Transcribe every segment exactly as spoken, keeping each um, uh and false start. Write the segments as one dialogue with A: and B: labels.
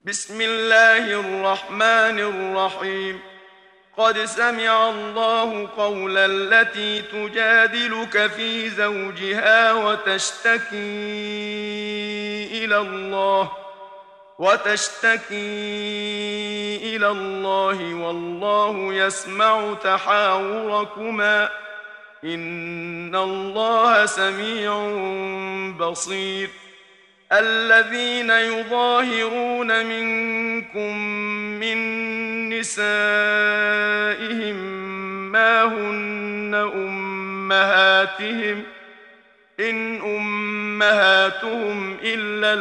A: بسم الله الرحمن الرحيم. قد سمع الله قول التي تجادلك في زوجها وتشتكي إلى الله وتشتكي إلى الله والله يسمع تحاوركما إن الله سميع بصير. الذين يظاهرون منكم من نسائهم ما هن أمهاتهم إن أمهاتهم إلا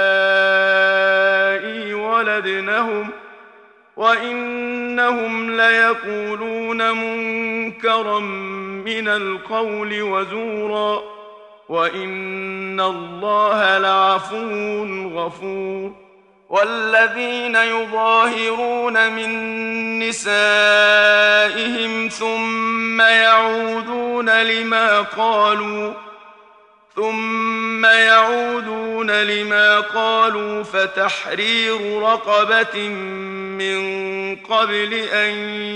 A: اللائي ولدنهم وإنهم ليقولون منكرا من القول وزورا وإن الله لعفو غفور. والذين يظاهرون من نسائهم ثم يعودون لما قالوا ثم يعودون لما قالوا فتحرير رقبة من قبل أن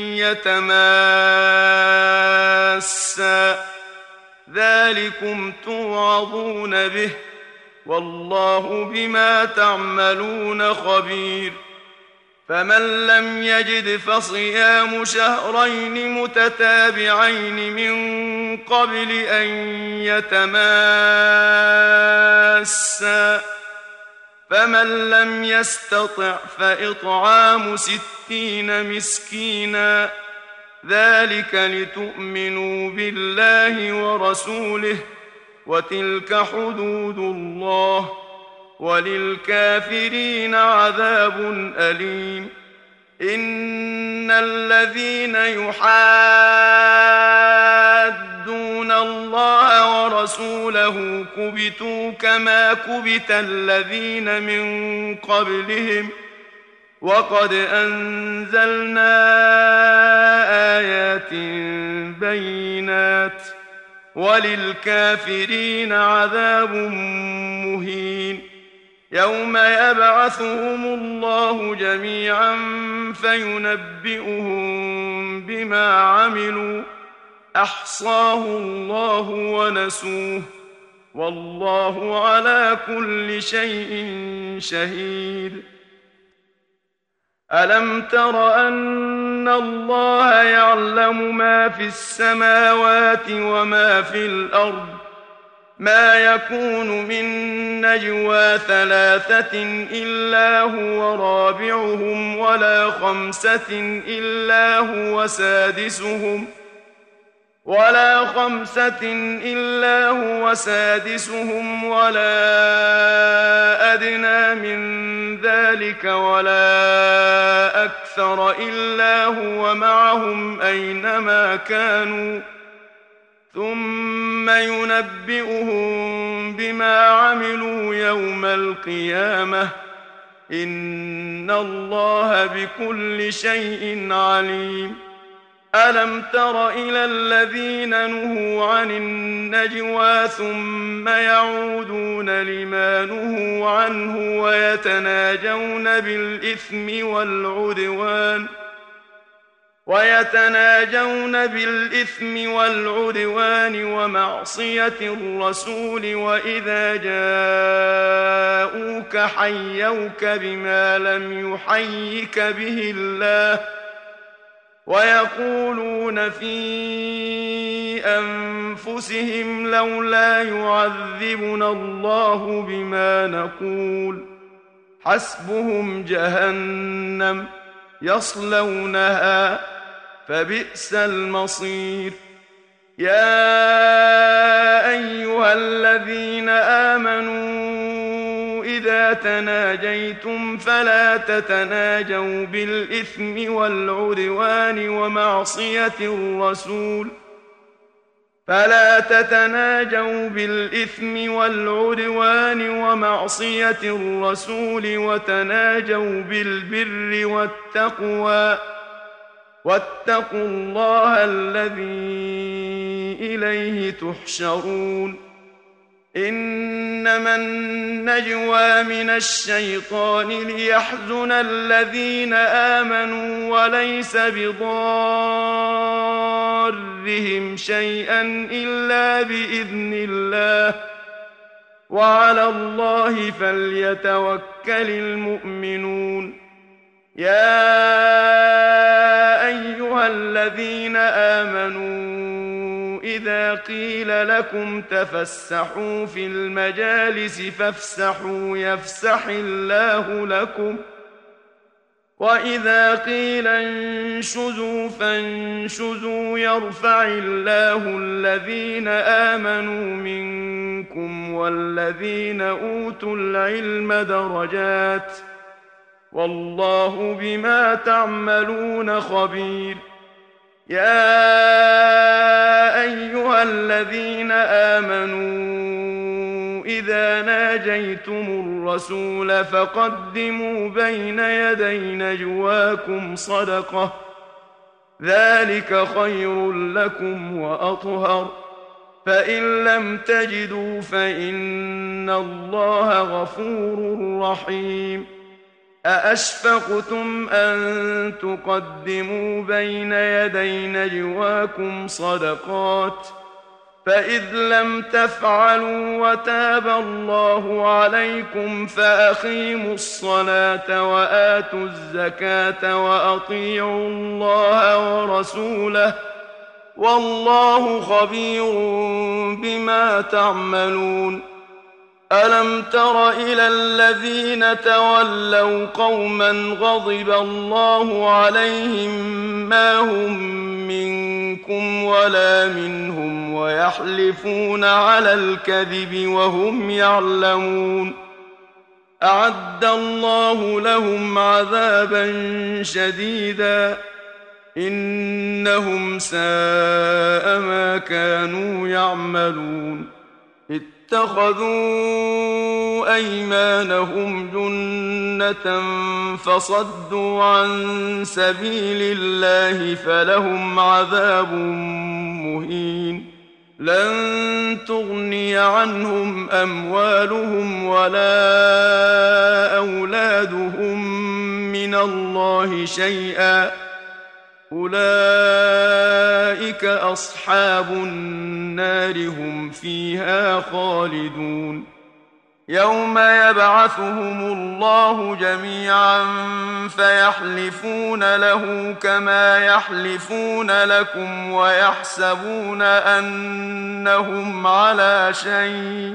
A: يتماسا ذلكم توعظون به والله بما تعملون خبير. فمن لم يجد فصيام شهرين متتابعين من قبل أن يتماسا فمن لم يستطع فإطعام ستين مسكينا ذلك لتؤمنوا بالله ورسوله وتلك حدود الله وللكافرين عذاب أليم. إن الذين يحادون الله ورسوله كبتوا كما كبت الذين من قبلهم وقد أنزلنا آيات بينات وللكافرين عذاب مهين. يوم يبعثهم الله جميعا فينبئهم بما عملوا أحصاه الله ونسوه والله على كل شيء شهيد. ألم تر أن الله يعلم ما في السماوات وما في الأرض ما يكون من نجوى ثلاثة إلا هو رابعهم ولا خمسة إلا هو سادسهم ولا خمسة إلا هو سادسهم ولا أدنى من ذلك ولا أكثر إلا هو معهم أينما كانوا ثم ينبئهم بما عملوا يوم القيامة إن الله بكل شيء عليم. ألم تر إلى الذين نهوا عن النجوى ثم يعودون لما نهوا عنه ويتناجون بالإثم والعدوان ويتناجون بالإثم والعدوان ومعصية الرسول وإذا جاءوك حيوك بما لم يحيك به الله ويقولون في أنفسهم لولا يعذبنا الله بما نقول حسبهم جهنم يصلونها فبئس المصير. يا أيها الذين آمنوا إذا تناجيتم فلا تتناجوا بالإثم والعدوان ومعصية الرسول فلا تتناجوا بالإثم والعدوان ومعصية الرسول وتناجوا بالبر والتقوى واتقوا الله الذي إليه تحشرون. إنما النجوى من الشيطان ليحزن الذين آمنوا وليس بضارهم شيئا إلا بإذن الله وعلى الله فليتوكل المؤمنون. يا أيها الذين آمنوا إذا قيل لكم تفسحوا في المجالس فافسحوا يفسح الله لكم وإذا قيل انشزوا فانشزوا يرفع الله الذين آمنوا منكم والذين أوتوا العلم درجات والله بما تعملون خبير. يا أيها الذين آمنوا إذا ناجيتم الرسول فقدموا بين يدي نجواكم صدقة ذلك خير لكم وأطهر فإن لم تجدوا فإن الله غفور رحيم. أأشفقتم أن تقدموا بين يدي نجواكم صدقات فإذ لم تفعلوا وتاب الله عليكم فأقيموا الصلاة وآتوا الزكاة وأطيعوا الله ورسوله والله خبير بما تعملون. ألم تر إلى الذين تولوا قوما غضب الله عليهم ما هم منكم ولا منهم ويحلفون على الكذب وهم يعلمون أعد الله لهم عذابا شديدا إنهم ساء ما كانوا يعملون. اتخذوا أيمانهم جنة فصدوا عن سبيل الله فلهم عذاب مهين. لن تغني عنهم أموالهم ولا أولادهم من الله شيئا أولئك أصحاب النار هم فيها خالدون. يوم يبعثهم الله جميعا فيحلفون له كما يحلفون لكم ويحسبون أنهم على شيء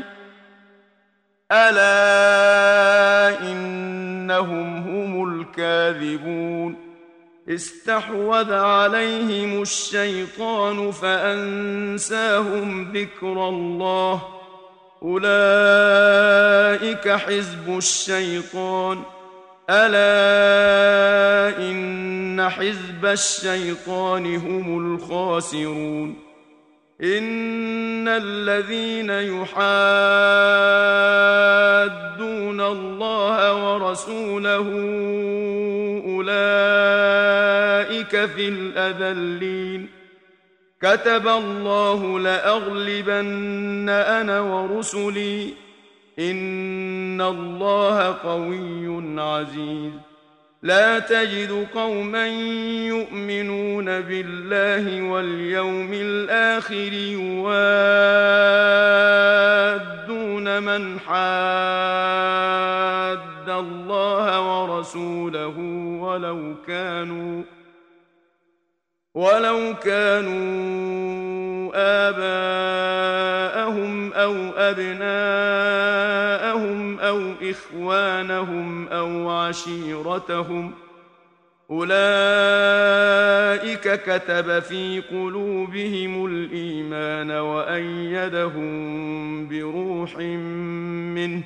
A: ألا إنهم هم الكاذبون. استحوذ عليهم الشيطان فأنساهم ذكر الله أولئك حزب الشيطان ألا إن حزب الشيطان هم الخاسرون. إن الذين يحادون الله ورسوله أولئك في الأذلين. كتب الله لأغلبن أنا ورسلي إن الله قوي عزيز. لا تجد قوما يؤمنون بالله واليوم الآخر يوادون من حاد الله ورسوله ولو كانوا ولو كانوا آباءهم أو أبناءهم أو إخوانهم أو عشيرتهم أولئك كتب في قلوبهم الإيمان وأيدهم بروح منه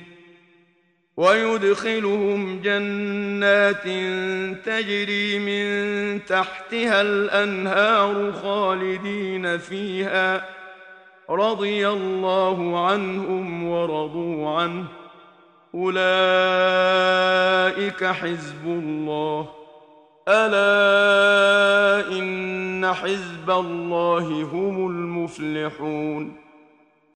A: ويدخلهم جنات تجري من تحتها الأنهار خالدين فيها رضي الله عنهم ورضوا عنه أولئك حزب الله ألا إن حزب الله هم المفلحون.